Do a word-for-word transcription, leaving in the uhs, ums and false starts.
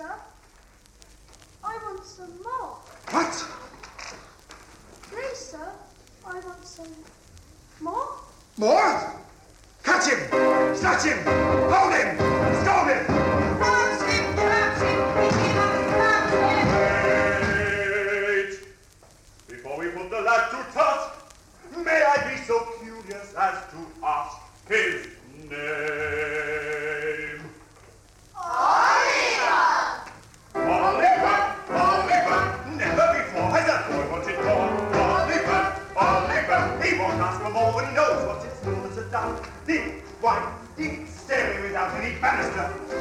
sir. I want some more. What? Please, sir, I want some more. More? Catch him! Snatch him! Hold him! Stone him! Catch him! Catch him! Pick him up! Catch him! Wait! Before we put the lad to task, may I be so curious as to ask his name? Oliver! Oliver! Oliver! Never before has that boy wanted more. Oliver! Oliver! He won't ask for more when he knows what his rulers have done. Think, why, think, staring without any banister.